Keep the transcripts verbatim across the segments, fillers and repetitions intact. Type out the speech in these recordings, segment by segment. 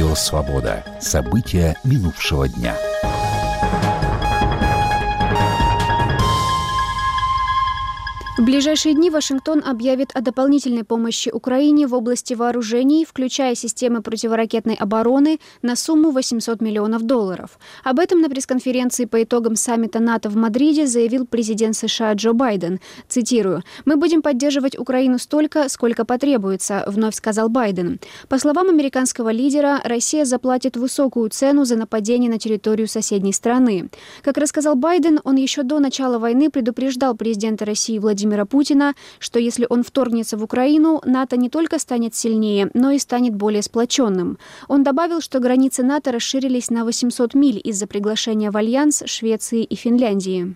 Радио «Свобода». События минувшего дня. В ближайшие дни Вашингтон объявит о дополнительной помощи Украине в области вооружений, включая системы противоракетной обороны, на сумму восемьсот миллионов долларов. Об этом на пресс-конференции по итогам саммита НАТО в Мадриде заявил президент США Джо Байден. Цитирую: «Мы будем поддерживать Украину столько, сколько потребуется», — вновь сказал Байден. По словам американского лидера, Россия заплатит высокую цену за нападение на территорию соседней страны. Как рассказал Байден, он еще до начала войны предупреждал президента России Владимира Путина, что если он вторгнется в Украину, НАТО не только станет сильнее, но и станет более сплоченным. Он добавил, что границы НАТО расширились на восемьсот миль из-за приглашения в альянс Швеции и Финляндии.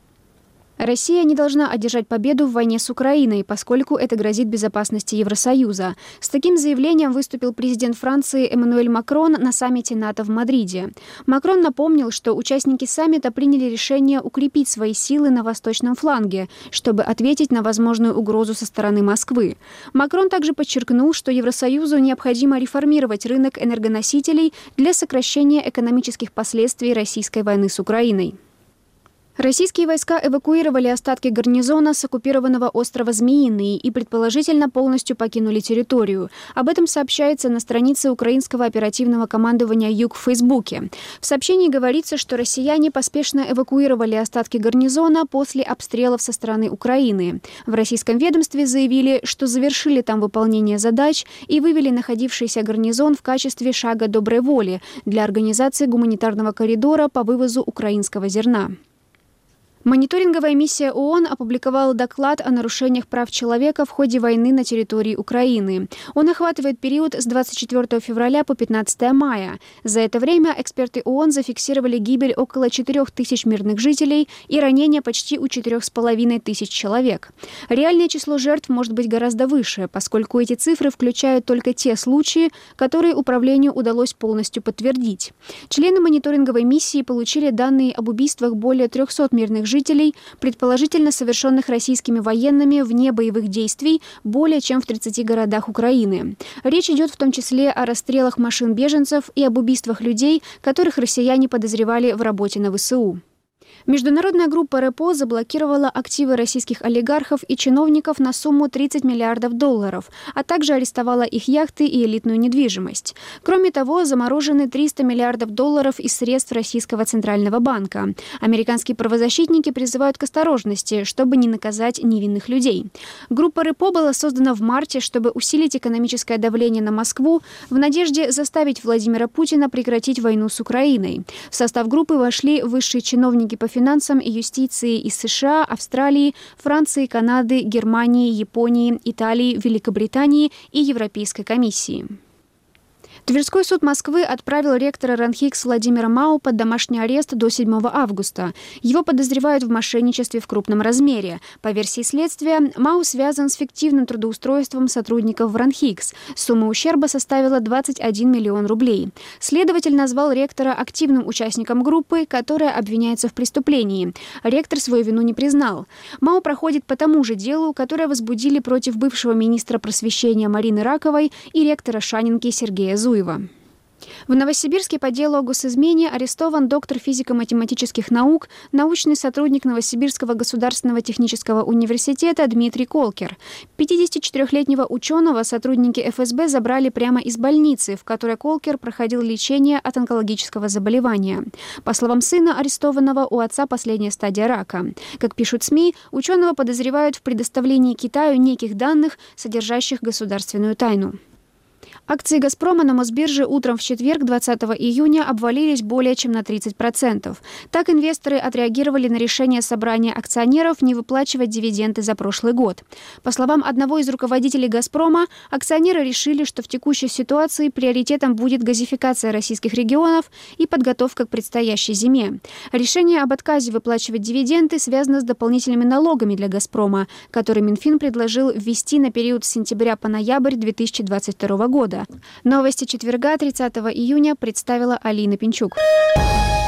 Россия не должна одержать победу в войне с Украиной, поскольку это грозит безопасности Евросоюза. С таким заявлением выступил президент Франции Эммануэль Макрон на саммите НАТО в Мадриде. Макрон напомнил, что участники саммита приняли решение укрепить свои силы на восточном фланге, чтобы ответить на возможную угрозу со стороны Москвы. Макрон также подчеркнул, что Евросоюзу необходимо реформировать рынок энергоносителей для сокращения экономических последствий российской войны с Украиной. Российские войска эвакуировали остатки гарнизона с оккупированного острова Змеиный и, предположительно, полностью покинули территорию. Об этом сообщается на странице украинского оперативного командования «Юг» в Фейсбуке. В сообщении говорится, что россияне поспешно эвакуировали остатки гарнизона после обстрелов со стороны Украины. В российском ведомстве заявили, что завершили там выполнение задач и вывели находившийся гарнизон в качестве шага доброй воли для организации гуманитарного коридора по вывозу украинского зерна. Мониторинговая миссия ООН опубликовала доклад о нарушениях прав человека в ходе войны на территории Украины. Он охватывает период с двадцать четвёртого февраля по пятнадцатое мая. За это время эксперты ООН зафиксировали гибель около четырёх тысяч мирных жителей и ранения почти у четырёх с половиной тысяч человек. Реальное число жертв может быть гораздо выше, поскольку эти цифры включают только те случаи, которые управлению удалось полностью подтвердить. Члены мониторинговой миссии получили данные об убийствах более трёхсот мирных жителей, жителей, предположительно совершенных российскими военными вне боевых действий, более чем в тридцати городах Украины. Речь идет в том числе о расстрелах машин беженцев и об убийствах людей, которых россияне подозревали в работе на ВСУ. Международная группа РЭПО заблокировала активы российских олигархов и чиновников на сумму тридцать миллиардов долларов, а также арестовала их яхты и элитную недвижимость. Кроме того, заморожены триста миллиардов долларов из средств Российского Центрального банка. Американские правозащитники призывают к осторожности, чтобы не наказать невинных людей. Группа РЭПО была создана в марте, чтобы усилить экономическое давление на Москву в надежде заставить Владимира Путина прекратить войну с Украиной. В состав группы вошли высшие чиновники по финансам и юстиции из США, Австралии, Франции, Канады, Германии, Японии, Италии, Великобритании и Европейской комиссии. Тверской суд Москвы отправил ректора РАНХИКС Владимира Мау под домашний арест до седьмого августа. Его подозревают в мошенничестве в крупном размере. По версии следствия, Мау связан с фиктивным трудоустройством сотрудников в РАНХИКС. Сумма ущерба составила двадцать один миллион рублей. Следователь назвал ректора активным участником группы, которая обвиняется в преступлении. Ректор свою вину не признал. Мау проходит по тому же делу, которое возбудили против бывшего министра просвещения Марины Раковой и ректора Шанинки Сергея Зуева. В Новосибирске по делу о госизмене арестован доктор физико-математических наук, научный сотрудник Новосибирского государственного технического университета Дмитрий Колкер. пятидесятичетырёхлетнего ученого сотрудники эф эс бэ забрали прямо из больницы, в которой Колкер проходил лечение от онкологического заболевания. По словам сына арестованного, у отца последняя стадия рака. Как пишут СМИ, ученого подозревают в предоставлении Китаю неких данных, содержащих государственную тайну. Акции «Газпрома» на Мосбирже утром в четверг, двадцатого июня, обвалились более чем на тридцать процентов. Так инвесторы отреагировали на решение собрания акционеров не выплачивать дивиденды за прошлый год. По словам одного из руководителей «Газпрома», акционеры решили, что в текущей ситуации приоритетом будет газификация российских регионов и подготовка к предстоящей зиме. Решение об отказе выплачивать дивиденды связано с дополнительными налогами для «Газпрома», которые Минфин предложил ввести на период с сентября по ноябрь две тысячи двадцать второго года. Новости четверга, тридцатого июня, представила Алина Пинчук.